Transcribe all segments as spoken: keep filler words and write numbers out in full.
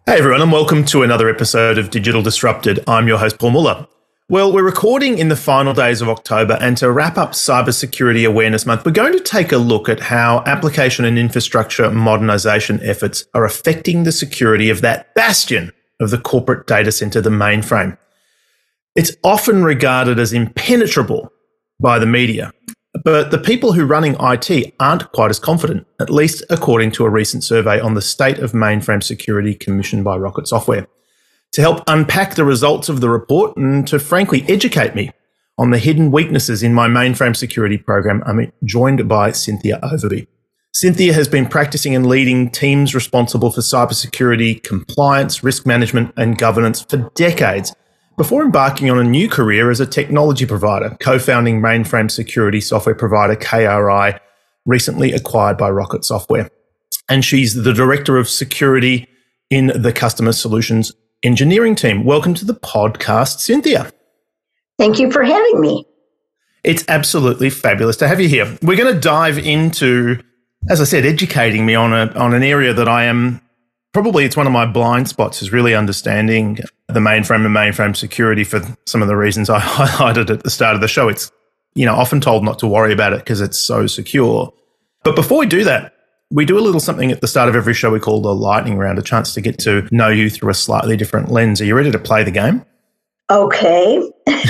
Hey everyone, and welcome to another episode of Digital Disrupted. I'm your host, Paul Muller. Well, we're recording in the final days of October, and to wrap up Cybersecurity Awareness Month, we're going to take a look at how application and infrastructure modernization efforts are affecting the security of that bastion of the corporate data center, the mainframe. It's often regarded as impenetrable by the media, but the people who are running I T aren't quite as confident, at least according to a recent survey on the state of mainframe security commissioned by Rocket Software. To help unpack the results of the report and to frankly educate me on the hidden weaknesses in my mainframe security program, I'm joined by Cynthia Overby. Cynthia has been practicing and leading teams responsible for cybersecurity, compliance, risk management, and governance for decades, before embarking on a new career as a technology provider, co-founding mainframe security software provider K R I, recently acquired by Rocket Software. And she's the Director of Security in the Customer Solutions Engineering team. Welcome to the podcast, Cynthia. Thank you for having me. It's absolutely fabulous to have you here. We're going to dive into, as I said, educating me on a on an area that I am, probably it's one of my blind spots, is really understanding the mainframe and mainframe security for some of the reasons I highlighted at the start of the show. It's, you know, often told not to worry about it because it's so secure. But before we do that, we do a little something at the start of every show we call the lightning round, a chance to get to know you through a slightly different lens. Are you ready to play the game? Okay.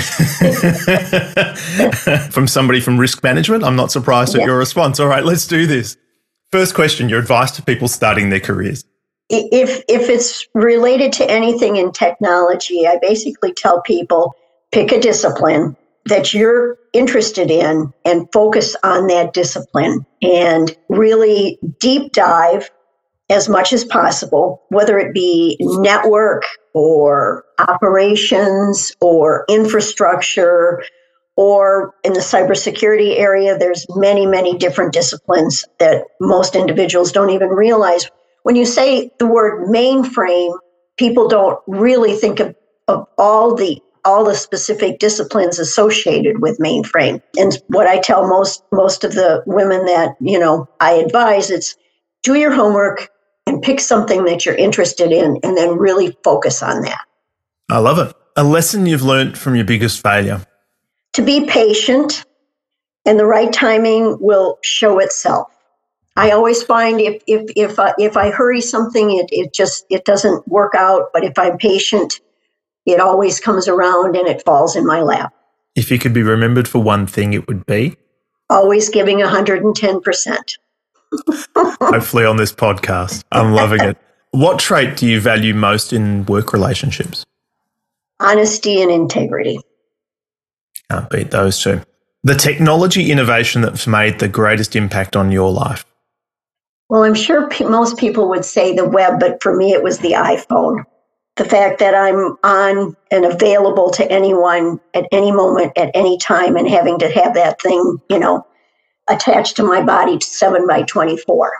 From somebody from risk management, I'm not surprised at Yeah. your response. All right, let's do this. First question, your advice to people starting their careers. If if it's related to anything in technology, I basically tell people, pick a discipline that you're interested in and focus on that discipline and really deep dive as much as possible, whether it be network or operations or infrastructure, or in the cybersecurity area, there's many, many different disciplines that most individuals don't even realize. When you say the word mainframe, people don't really think of, of all the all the specific disciplines associated with mainframe. And what I tell most most of the women that, you know, I advise, it's do your homework and pick something that you're interested in and then really focus on that. I love it. A lesson you've learned from your biggest failure. To be patient, and the right timing will show itself. I always find if if if I, if I hurry something, it it just it doesn't work out. But if I'm patient, it always comes around and it falls in my lap. If you could be remembered for one thing, it would be? Always giving one hundred ten percent. Hopefully on this podcast. I'm loving it. What trait do you value most in work relationships? Honesty and integrity. Can't beat those two. The technology innovation that's made the greatest impact on your life. Well, I'm sure pe- most people would say the web, but for me, it was the iPhone. The fact that I'm on and available to anyone at any moment, at any time, and having to have that thing, you know, attached to my body seven by twenty-four.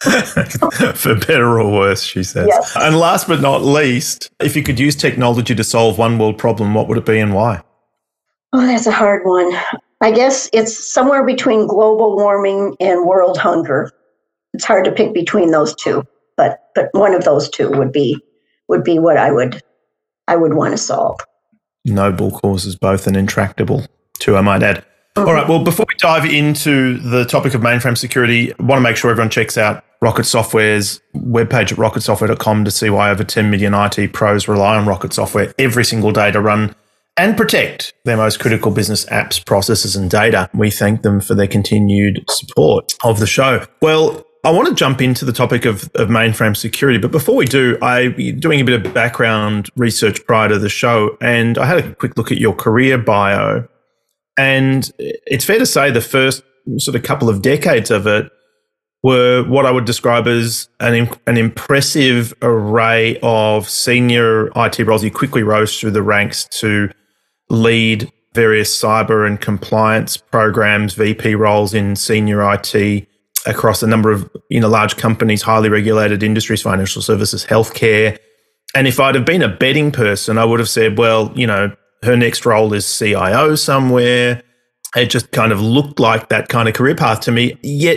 For better or worse, she says. Yes. And last but not least, if you could use technology to solve one world problem, what would it be and why? Oh, that's a hard one. I guess it's somewhere between global warming and world hunger. It's hard to pick between those two, but but one of those two would be would be what I would I would want to solve. Noble causes, both, and intractable too, I might add. Mm-hmm. All right, well, before we dive into the topic of mainframe security, I want to make sure everyone checks out Rocket Software's webpage at rocket software dot com to see why over ten million I T pros rely on Rocket Software every single day to run and protect their most critical business apps, processes, and data. We thank them for their continued support of the show. Well, I want to jump into the topic of, of mainframe security, but before we do, I'm doing a bit of background research prior to the show, and I had a quick look at your career bio, and it's fair to say the first sort of couple of decades of it were what I would describe as an, an impressive array of senior I T roles. You quickly rose through the ranks to lead various cyber and compliance programs, V P roles in senior I T across a number of, you know, large companies, highly regulated industries, financial services, healthcare. And if I'd have been a betting person, I would have said, well, you know, her next role is C I O somewhere. It just kind of looked like that kind of career path to me. Yet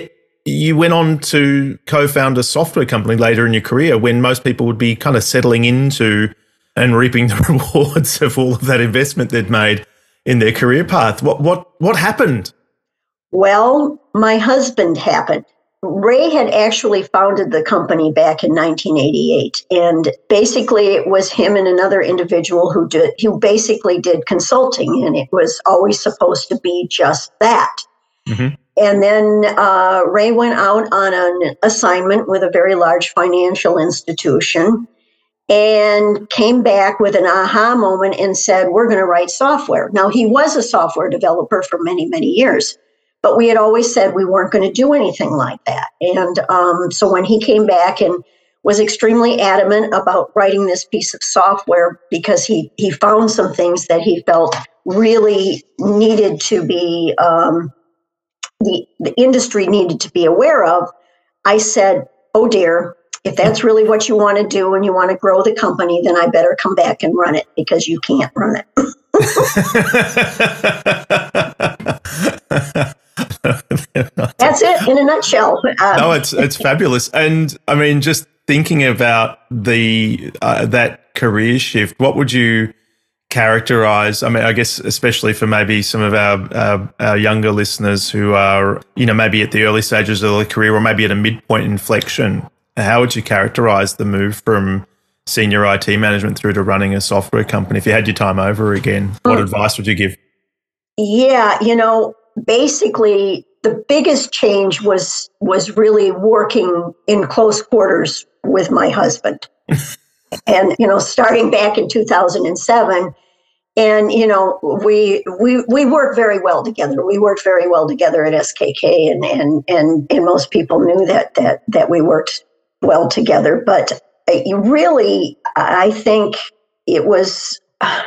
you went on to co-found a software company later in your career when most people would be kind of settling into and reaping the rewards of all of that investment they'd made in their career path. What what what happened? Well, my husband happened. Ray had actually founded the company back in nineteen eighty-eight, and basically it was him and another individual who did who basically did consulting, and it was always supposed to be just that. Mm-hmm. And then uh, Ray went out on an assignment with a very large financial institution and came back with an aha moment and said, we're going to write software. Now, he was a software developer for many, many years, but we had always said we weren't going to do anything like that. And um, so when he came back and was extremely adamant about writing this piece of software because he, he found some things that he felt really needed to be, um, the, the industry needed to be aware of, I said, oh dear, if that's really what you want to do and you want to grow the company, then I better come back and run it because you can't run it. That's it in a nutshell. Um, no, it's it's fabulous. And I mean, just thinking about the uh, that career shift, what would you characterize? I mean, I guess especially for maybe some of our, our our younger listeners who are, you know, maybe at the early stages of their career or maybe at a midpoint inflection, how would you characterize the move from senior I T management through to running a software company? If you had your time over again, what mm. advice would you give? Yeah, you know, basically the biggest change was was really working in close quarters with my husband. And, you know, starting back in two thousand seven, and, you know, we we we worked very well together. We worked very well together at S K K, and and and, and most people knew that that that we worked well together. But really, I think it was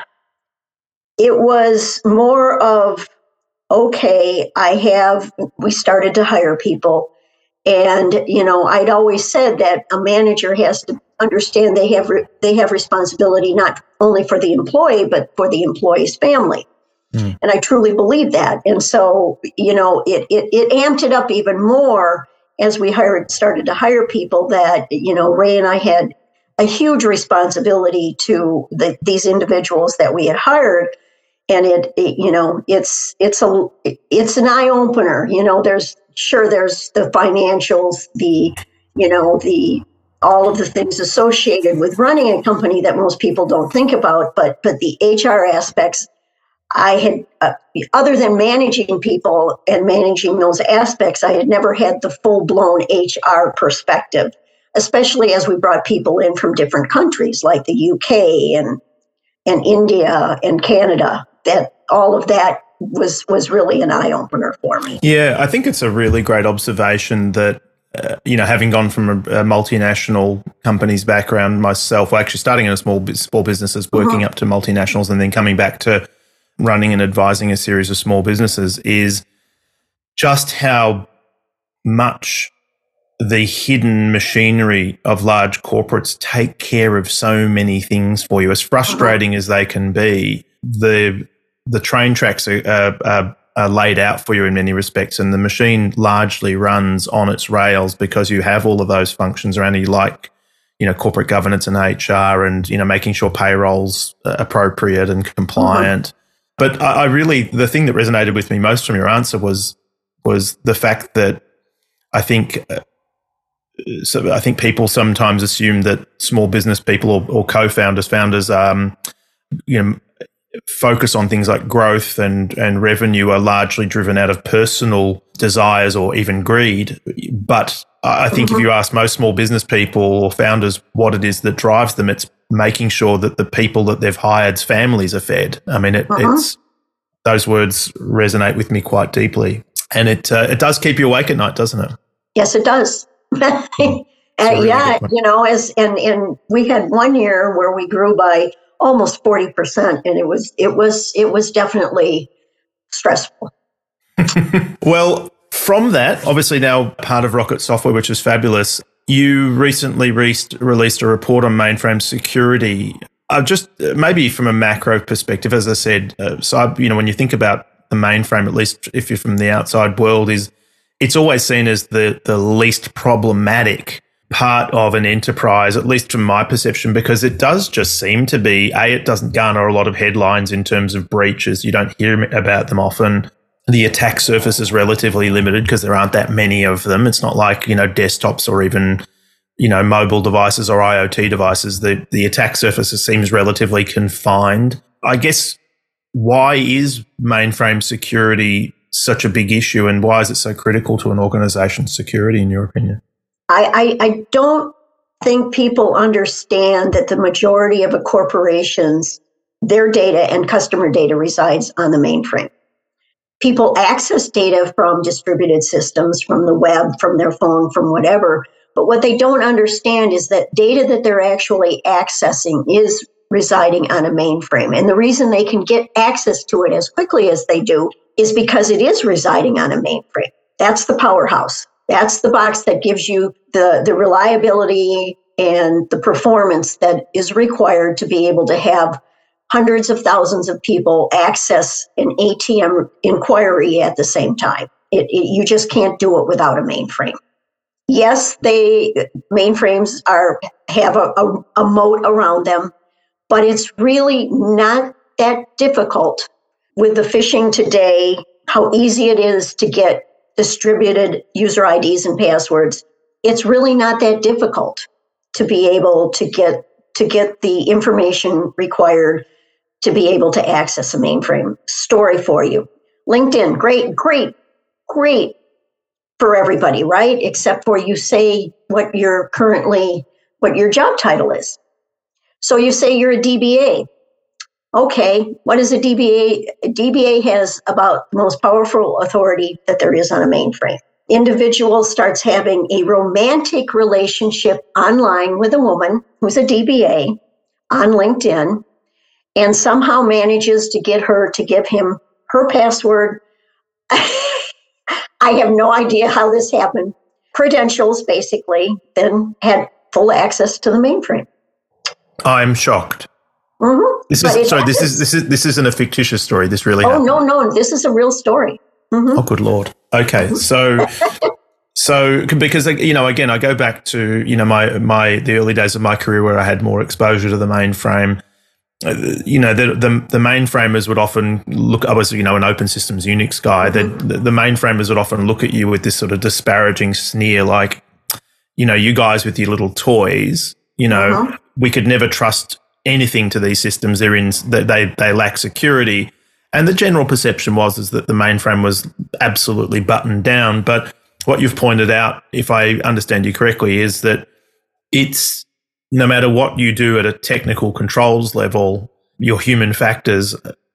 it was more of, okay, I have, we started to hire people. And, you know, I'd always said that a manager has to understand they have re- they have responsibility not only for the employee, but for the employee's family. Mm. And I truly believe that. And so, you know, it, it it amped it up even more as we hired started to hire people that, you know, Ray and I had a huge responsibility to the, these individuals that we had hired. And it, it, you know, it's it's a it's an eye opener. You know, there's sure there's the financials, the, you know, the all of the things associated with running a company that most people don't think about. But but the H R aspects, I had uh, other than managing people and managing those aspects, I had never had the full blown H R perspective, especially as we brought people in from different countries like the U K and and India and Canada. That all of that was was really an eye-opener for me. Yeah, I think it's a really great observation that, uh, you know, having gone from a, a multinational companies background myself, well, actually starting in a small small businesses, working mm-hmm. up to multinationals and then coming back to running and advising a series of small businesses, is just how much the hidden machinery of large corporates take care of so many things for you. As frustrating mm-hmm. as they can be, the the train tracks are, are, are, are laid out for you in many respects, and the machine largely runs on its rails because you have all of those functions around you, like, you know, corporate governance and H R, and, you know, making sure payroll's appropriate and compliant. Mm-hmm. But I, I really, the thing that resonated with me most from your answer was was the fact that I think. Uh, So I think people sometimes assume that small business people or, or co-founders, founders, um, you know, focus on things like growth and and revenue are largely driven out of personal desires or even greed. But I think mm-hmm. if you ask most small business people or founders what it is that drives them, it's making sure that the people that they've hired's families are fed. I mean, it, mm-hmm. it's those words resonate with me quite deeply, and it uh, it does keep you awake at night, doesn't it? Yes, it does. uh, really yeah, you know, as and and we had one year where we grew by almost forty percent, and it was it was it was definitely stressful. Well, from that, obviously now part of Rocket Software, which is fabulous. You recently re- released a report on mainframe security. Uh, just uh, maybe from a macro perspective, as I said, uh, so you know, when you think about the mainframe, at least if you're from the outside world, is it's always seen as the the least problematic part of an enterprise, at least from my perception, because it does just seem to be, A, it doesn't garner a lot of headlines in terms of breaches. You don't hear about them often. The attack surface is relatively limited because there aren't that many of them. It's not like, you know, desktops or even, you know, mobile devices or IoT devices. The, the attack surface seems relatively confined. I guess, why is mainframe security such a big issue, and why is it so critical to an organization's security, in your opinion? I, I, I don't think people understand that the majority of a corporation's, their data and customer data resides on the mainframe. People access data from distributed systems, from the web, from their phone, from whatever. But what they don't understand is that data that they're actually accessing is residing on a mainframe. And the reason they can get access to it as quickly as they do is because it is residing on a mainframe. That's the powerhouse. That's the box that gives you the, the reliability and the performance that is required to be able to have hundreds of thousands of people access an A T M inquiry at the same time. It, it, you just can't do it without a mainframe. Yes, they mainframes are have a, a, a moat around them, but it's really not that difficult with the phishing today, how easy it is to get distributed user I Ds and passwords. It's really not that difficult to be able to get to get the information required to be able to access a mainframe. Story for you. LinkedIn, great, great, great for everybody, right? Except for you say what you're currently, what your job title is. So you say you're a D B A. Okay, what is a D B A? A D B A has about the most powerful authority that there is on a mainframe. Individual starts having a romantic relationship online with a woman who's a D B A on LinkedIn, and somehow manages to get her to give him her password. I have no idea how this happened. Credentials, basically, then had full access to the mainframe. I'm shocked. Mm-hmm. This is sorry. This is this is this isn't a fictitious story. This really. Oh happened. no, no! This is a real story. Mm-hmm. Oh, good Lord. Okay, so so because you know, again, I go back to you know my my the early days of my career where I had more exposure to the mainframe. You know, the the, the mainframers would often look. I was you know an open systems Unix guy. Mm-hmm. The, the mainframers would often look at you with this sort of disparaging sneer, like, you know, you guys with your little toys. You know, mm-hmm. we could never trust anything to these systems. They're in they they lack security, and the general perception was is that the mainframe was absolutely buttoned down. But what you've pointed out, if I understand you correctly, is that it's no matter what you do at a technical controls level, your human factors,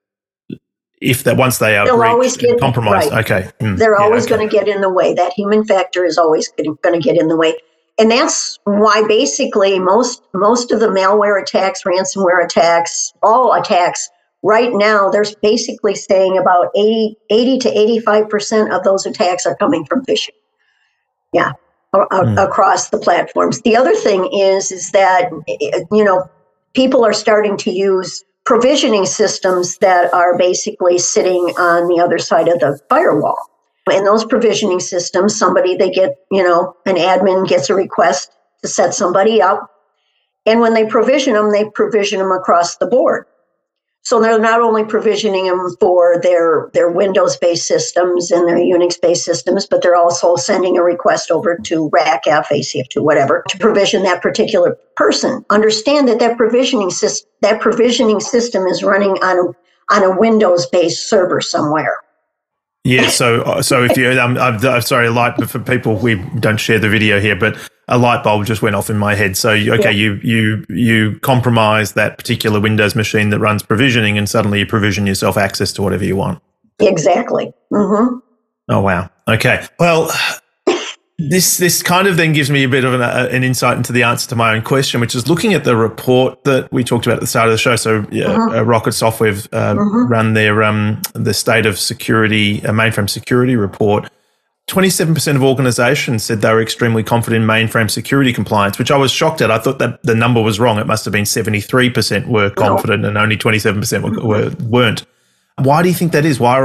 if that once they are breached, get, compromised, right. okay, mm, they're yeah, always okay. going to get in the way. That human factor is always going to get in the way. And that's why basically most most of the malware attacks, ransomware attacks, all attacks right now, there's basically saying about eighty, eighty to eighty-five percent of those attacks are coming from phishing. Yeah, mm. across the platforms. The other thing is, is that, you know, people are starting to use provisioning systems that are basically sitting on the other side of the firewall. In those provisioning systems, somebody, they get, you know, an admin gets a request to set somebody up. And when they provision them, they provision them across the board. So they're not only provisioning them for their, their Windows-based systems and their Unix-based systems, but they're also sending a request over to R A C F, A C F two, whatever, to provision that particular person. Understand that that provisioning system, that provisioning system is running on a, on a Windows-based server somewhere. Yeah, so so if you, um, I'm, I'm sorry, a light, but for people, we don't share the video here, but a light bulb just went off in my head. So, okay, yeah. you you you compromise that particular Windows machine that runs provisioning, and suddenly you provision yourself access to whatever you want. Exactly. Mm-hmm. Oh, wow. Okay. Well, this this kind of then gives me a bit of an, uh, an insight into the answer to my own question, which is looking at the report that we talked about at the start of the show. So yeah, uh-huh. uh, Rocket Software uh, uh-huh. run their um, the state of security, uh, mainframe security report. twenty-seven percent of organizations said they were extremely confident in mainframe security compliance, which I was shocked at. I thought that the number was wrong. It must have been seventy-three percent were confident no. and only twenty-seven percent were, were, weren't. Why do you think that is? Why? What?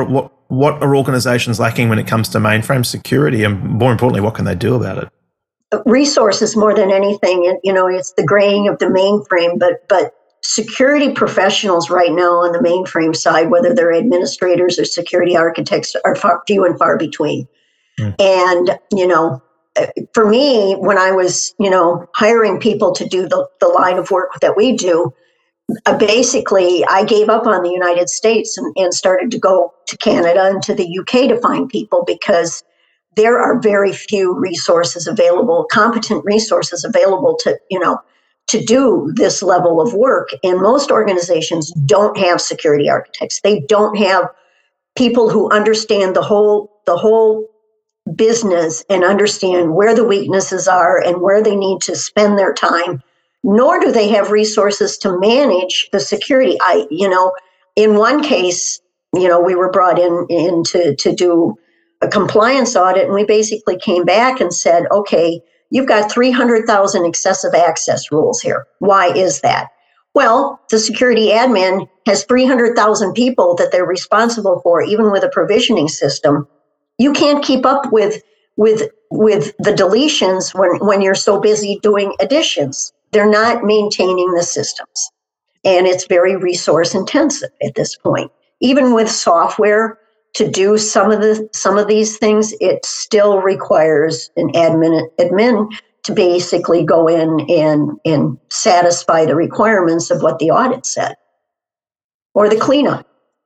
what are organizations lacking when it comes to mainframe security? And more importantly, what can they do about it? Resources more than anything. You know, it's the graying of the mainframe, but but security professionals right now on the mainframe side, whether they're administrators or security architects, are far, few and far between. Mm. And, you know, for me, when I was, you know, hiring people to do the, the line of work that we do, uh, basically I gave up on the United States and, and started to go to Canada and to the U K to find people, because there are very few resources available, competent resources available to, you know, to do this level of work. And most organizations don't have security architects. They don't have people who understand the whole, the whole business and understand where the weaknesses are and where they need to spend their time, nor do they have resources to manage the security. I, you know, in one case, you know, we were brought in, in to, to do a compliance audit, and we basically came back and said, okay, you've got three hundred thousand excessive access rules here. Why is that? Well, the security admin has three hundred thousand people that they're responsible for, even with a provisioning system. You can't keep up with with with the deletions when, when you're so busy doing additions. They're not maintaining the systems. And it's very resource intensive at this point. Even with software to do some of the some of these things, it still requires an admin admin to basically go in and, and satisfy the requirements of what the audit said, or the cleanup.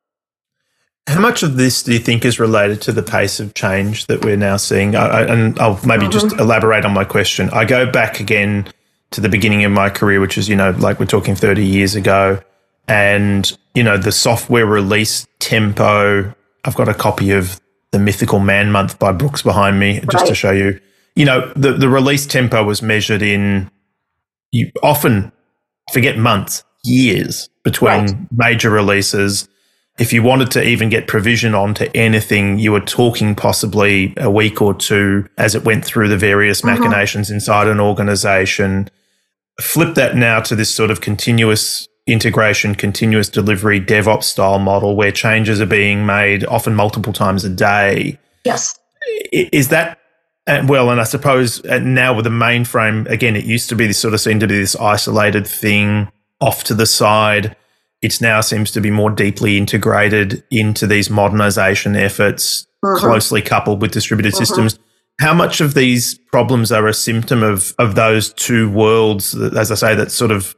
How much of this do you think is related to the pace of change that we're now seeing? I, I, and I'll maybe mm-hmm. just elaborate on my question. I go back again to the beginning of my career, which is, you know, like we're talking thirty years ago, and, you know, the software release tempo. I've got a copy of The Mythical Man Month by Brooks behind me, just right. to show you. You know, the, the release tempo was measured in, you often forget months, years between right. major releases. If you wanted to even get provision onto anything, you were talking possibly a week or two as it went through the various mm-hmm. machinations inside an organization. Flip that now to this sort of continuous integration, continuous delivery, DevOps style model where changes are being made often multiple times a day. Yes. Is that, well, and I suppose now with the mainframe, again, it used to be this sort of seemed to be this isolated thing off to the side. It now seems to be more deeply integrated into these modernization efforts, mm-hmm. closely coupled with distributed mm-hmm. systems. How much of these problems are a symptom of, of those two worlds, as I say, that sort of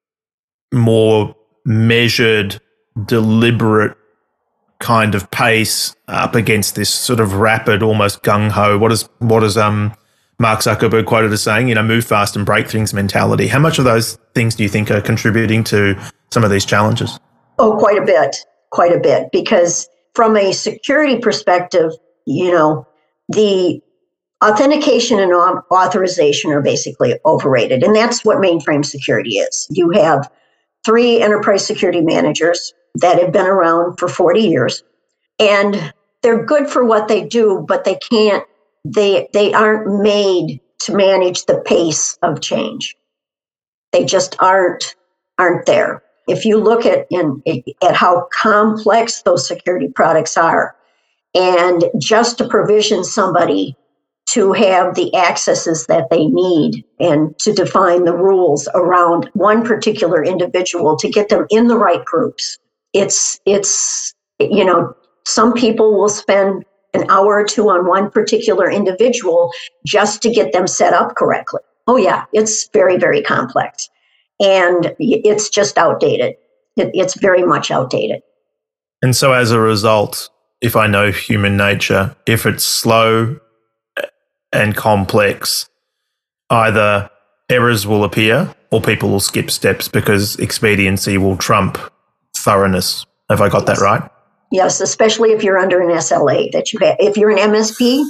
more measured, deliberate kind of pace up against this sort of rapid, almost gung-ho, what is what is um Mark Zuckerberg quoted as saying, you know, move fast and break things mentality. How much of those things do you think are contributing to some of these challenges? Oh, quite a bit, quite a bit, because from a security perspective, you know, the authentication and authorization are basically overrated. And that's what mainframe security is. You have three enterprise security managers that have been around for forty years, and they're good for what they do, but they can't, they, they aren't made to manage the pace of change. They just aren't, aren't there. If you look at, in, at how complex those security products are, and just to provision somebody to have the accesses that they need and to define the rules around one particular individual to get them in the right groups. It's, it's, you know, some people will spend an hour or two on one particular individual just to get them set up correctly. Oh yeah, it's very, very complex. And it's just outdated. It, it's very much outdated. And so as a result, if I know human nature, if it's slow and complex, either errors will appear or people will skip steps because expediency will trump thoroughness. Have I got yes. that right? Yes, especially if you're under an S L A that you have. If you're an M S P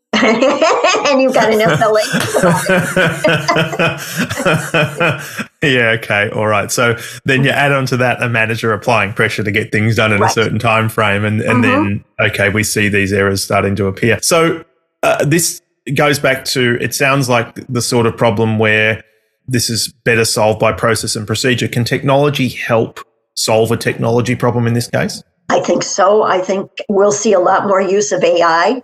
and you've got an S L A. Yeah, okay, all right. So then you add on to that a manager applying pressure to get things done in right. a certain time frame, and, and mm-hmm. then, okay, we see these errors starting to appear. So uh, this goes back to, it sounds like the sort of problem where this is better solved by process and procedure. Can technology help solve a technology problem in this case? I think so. I think we'll see a lot more use of A I.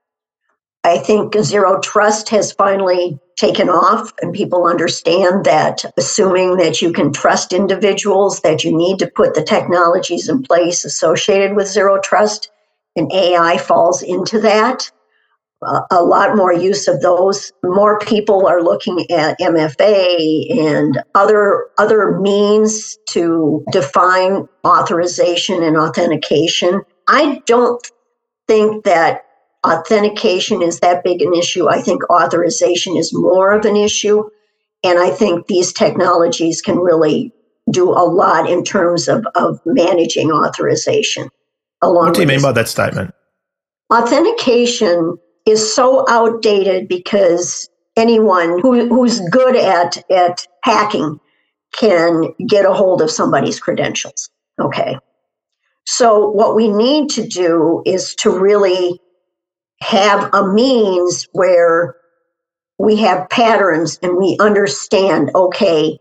I think zero trust has finally taken off, and people understand that assuming that you can trust individuals, that you need to put the technologies in place associated with zero trust, and A I falls into that. Uh, a lot more use of those. More people are looking at M F A and other other means to define authorization and authentication. I don't think that authentication is that big an issue. I think authorization is more of an issue. And I think these technologies can really do a lot in terms of, of managing authorization. Along what do you mean by that statement? Authentication is so outdated because anyone who, who's good at, at hacking can get a hold of somebody's credentials. Okay. So what we need to do is to really have a means where we have patterns and we understand, okay,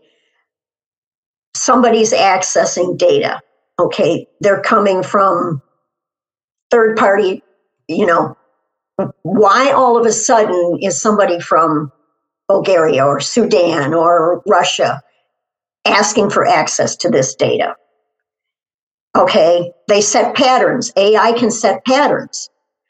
somebody's accessing data. Okay, they're coming from third party, you know, why all of a sudden is somebody from Bulgaria or Sudan or Russia asking for access to this data? Okay, they set patterns. A I can set patterns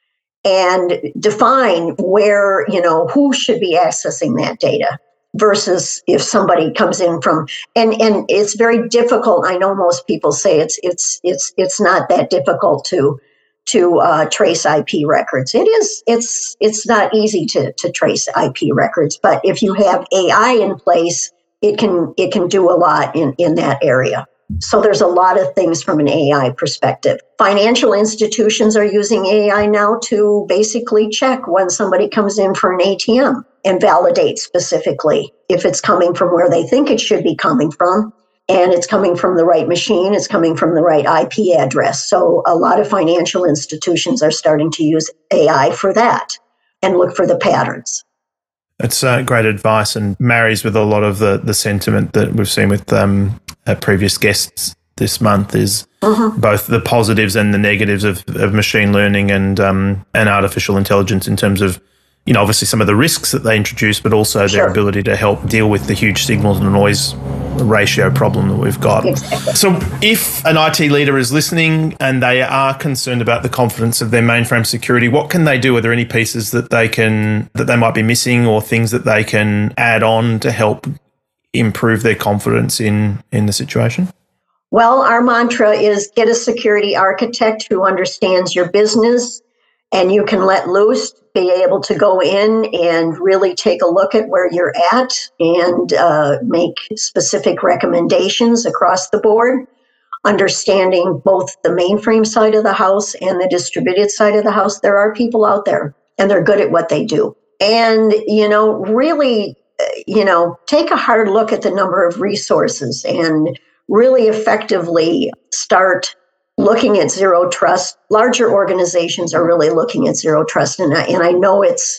and define where, you know, who should be accessing that data versus if somebody comes in from, and, and it's very difficult. I know most people say it's, it's, it's, it's not that difficult to, to uh, trace I P records. It is, it's, it's not easy to, to trace I P records, but if you have A I in place, it can, it can do a lot in, in that area. So there's a lot of things from an A I perspective. Financial institutions are using A I now to basically check when somebody comes in for an A T M and validate specifically if it's coming from where they think it should be coming from, and it's coming from the right machine, it's coming from the right I P address. So a lot of financial institutions are starting to use A I for that and look for the patterns. It's uh, great advice and marries with a lot of the, the sentiment that we've seen with um, our previous guests this month is mm-hmm. both the positives and the negatives of, of machine learning and um, and artificial intelligence in terms of, you know, obviously some of the risks that they introduce, but also sure. their ability to help deal with the huge signal to noise ratio problem that we've got. Exactly. So if an I T leader is listening and they are concerned about the confidence of their mainframe security, what can they do? Are there any pieces that they can, that they might be missing or things that they can add on to help improve their confidence in, in the situation? Well, our mantra is get a security architect who understands your business, and you can let loose, be able to go in and really take a look at where you're at and uh, make specific recommendations across the board, understanding both the mainframe side of the house and the distributed side of the house. There are people out there, and they're good at what they do. And, you know, really, you know, take a hard look at the number of resources and really effectively start looking at zero trust. Larger organizations are really looking at zero trust. And I, and I know it's,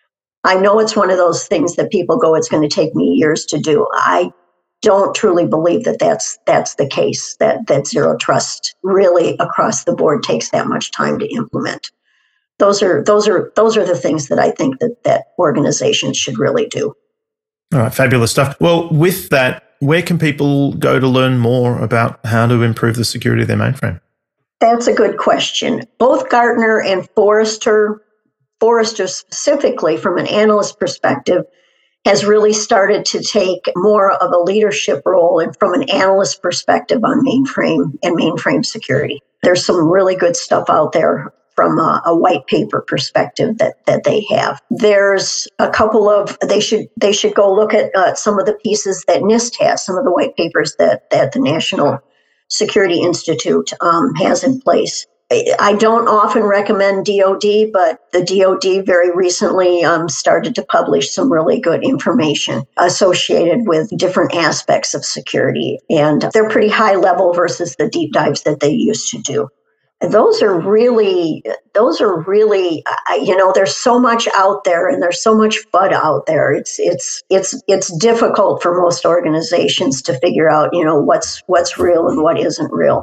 I know it's one of those things that people go, it's going to take me years to do. I don't truly believe that that's, that's the case, that, that zero trust really across the board takes that much time to implement. Those are, those are, those are the things that I think that, that organizations should really do. All right, fabulous stuff. Well, with that, where can people go to learn more about how to improve the security of their mainframe? That's a good question. Both Gartner and Forrester, Forrester specifically from an analyst perspective, has really started to take more of a leadership role and from an analyst perspective on mainframe and mainframe security. There's some really good stuff out there from a, a white paper perspective that, that they have. There's a couple of, they should they should go look at uh, some of the pieces that NIST has, some of the white papers that, that the National Security Institute um, has in place. I don't often recommend D O D, but the D O D very recently um, started to publish some really good information associated with different aspects of security. And they're pretty high level versus the deep dives that they used to do. Those are really, those are really, you know, there's so much out there and there's so much F U D out there. It's, it's, it's, it's difficult for most organizations to figure out, you know, what's, what's real and what isn't real.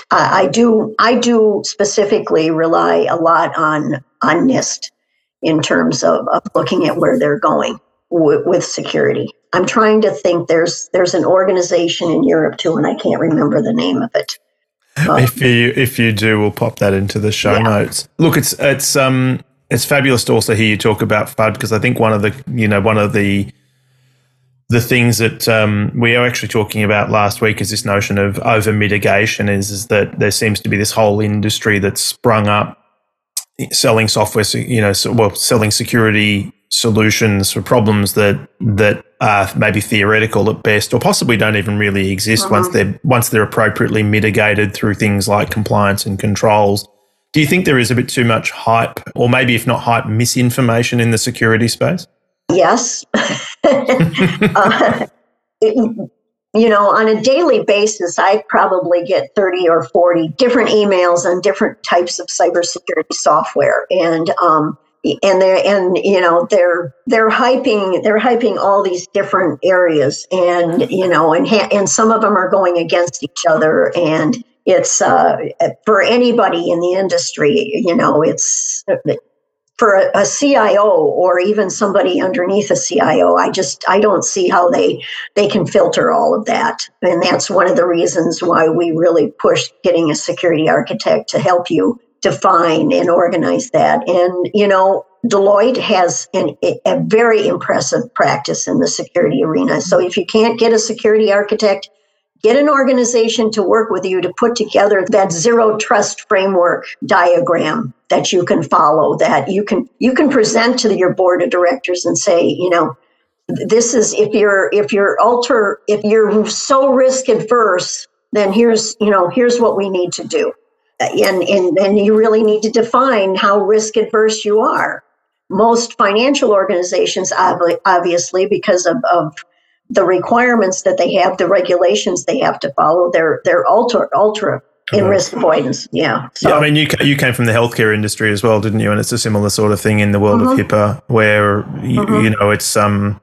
I, I do I do specifically rely a lot on on NIST in terms of, of looking at where they're going w- with security. I'm trying to think. There's there's an organization in Europe too, and I can't remember the name of it. Um, if you if you do, we'll pop that into the show yeah. notes. Look, it's it's um it's fabulous to also hear you talk about F U D, because I think one of the you know one of the the things that um, we are actually talking about last week is this notion of over mitigation. Is is that there seems to be this whole industry that's sprung up selling software, you know, so, well, selling security solutions for problems that that are maybe theoretical at best, or possibly don't even really exist uh-huh. once they're once they're appropriately mitigated through things like compliance and controls. Do you think there is a bit too much hype, or maybe if not hype, misinformation in the security space? Yes. uh, it, you know, on a daily basis, I probably get thirty or forty different emails on different types of cybersecurity software, and um, and they're and you know they're they're hyping they're hyping all these different areas, and you know, and ha- and some of them are going against each other, and it's uh, for anybody in the industry, you know, it's. For a, a C I O or even somebody underneath a C I O, I just I don't see how they they can filter all of that, and that's one of the reasons why we really push getting a security architect to help you define and organize that. And you know, Deloitte has an, a very impressive practice in the security arena. So if you can't get a security architect, get an organization to work with you to put together that zero trust framework diagram that you can follow, that you can you can present to your board of directors and say, you know, this is if you're if you're alter if you're so risk adverse, then here's you know here's what we need to do, and and and you really need to define how risk adverse you are. Most financial organizations, obviously, because of, of the requirements that they have, the regulations they have to follow, they're they're ultra ultra in risk avoidance. Yeah. So. Yeah. I mean, you you came from the healthcare industry as well, didn't you? And it's a similar sort of thing in the world mm-hmm. of HIPAA, where you, mm-hmm. you know it's um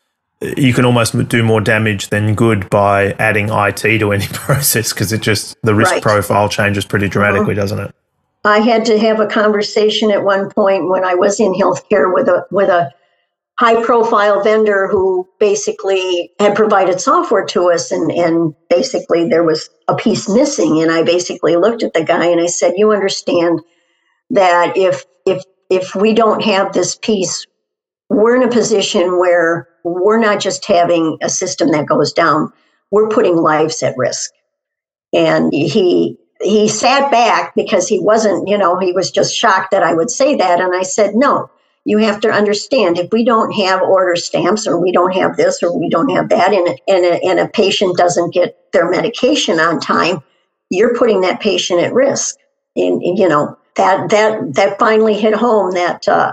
you can almost do more damage than good by adding I T to any process, because it just the risk right. profile changes pretty dramatically, mm-hmm. doesn't it? I had to have a conversation at one point when I was in healthcare with a with a high-profile vendor who basically had provided software to us, and, and basically there was a piece missing. And I basically looked at the guy and I said, "You understand that if if if we don't have this piece, we're in a position where we're not just having a system that goes down, we're putting lives at risk." And he he sat back because he wasn't, you know, he was just shocked that I would say that. And I said, "No. You have to understand, if we don't have order stamps, or we don't have this, or we don't have that, and a, and a, and a patient doesn't get their medication on time, you're putting that patient at risk." And, and you know, that that that finally hit home that uh,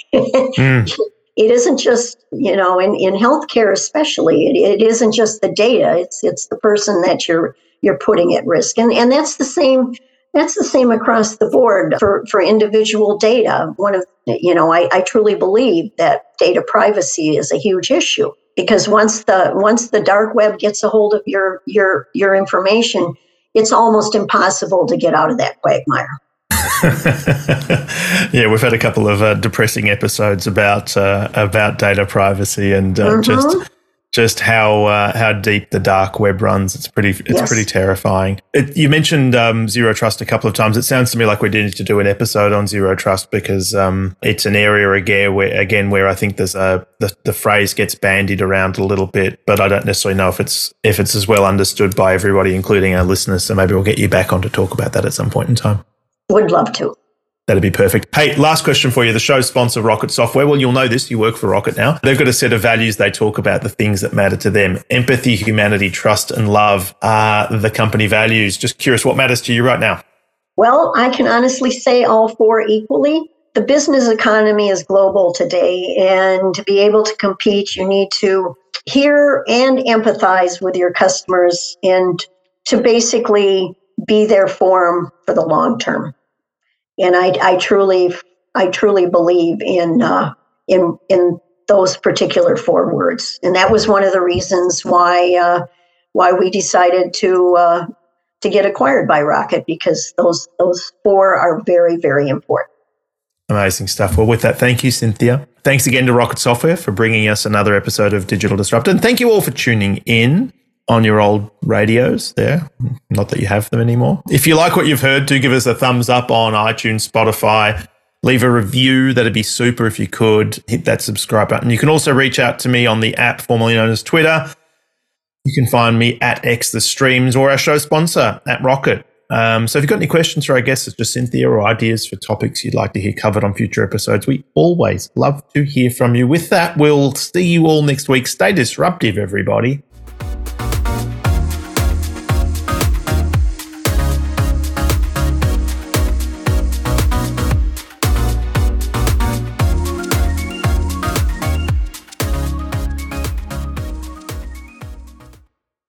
mm. it isn't just, you know, in, in healthcare especially, it, it isn't just the data, it's it's the person that you're you're putting at risk. And and that's the same That's the same across the board for, for individual data. One of, you know, I, I truly believe that data privacy is a huge issue, because once the once the dark web gets a hold of your your your information, it's almost impossible to get out of that quagmire. Yeah, we've had a couple of uh, depressing episodes about uh, about data privacy and uh, mm-hmm. just. Just how uh, how deep the dark web runs. It's pretty it's yes. pretty terrifying. It, you mentioned um, zero trust a couple of times. It sounds to me like we need to do an episode on zero trust, because um, it's an area again where again where I think there's a the, the phrase gets bandied around a little bit, but I don't necessarily know if it's if it's as well understood by everybody, including our listeners. So maybe we'll get you back on to talk about that at some point in time. Would love to. That'd be perfect. Hey, last question for you. The show's sponsor, Rocket Software. Well, you'll know this. You work for Rocket now. They've got a set of values. They talk about the things that matter to them. Empathy, humanity, trust, and love are the company values. Just curious, what matters to you right now? Well, I can honestly say all four equally. The business economy is global today, and to be able to compete, you need to hear and empathize with your customers, and to basically be there for them for the long term. And I, I truly, I truly believe in uh, in in those particular four words, and that was one of the reasons why uh, why we decided to uh, to get acquired by Rocket, because those those four are very, very important. Amazing stuff. Well, with that, thank you, Cynthia. Thanks again to Rocket Software for bringing us another episode of Digital Disrupted. And thank you all for tuning in on your old radios there. Not that you have them anymore. If you like what you've heard, do give us a thumbs up on iTunes, Spotify. Leave a review. That'd be super if you could. Hit that subscribe button. You can also reach out to me on the app formerly known as Twitter. You can find me at X The Streams or our show sponsor at Rocket. Um, so if you've got any questions for our guests, it's just Cynthia, or ideas for topics you'd like to hear covered on future episodes, we always love to hear from you. With that, we'll see you all next week. Stay disruptive, everybody.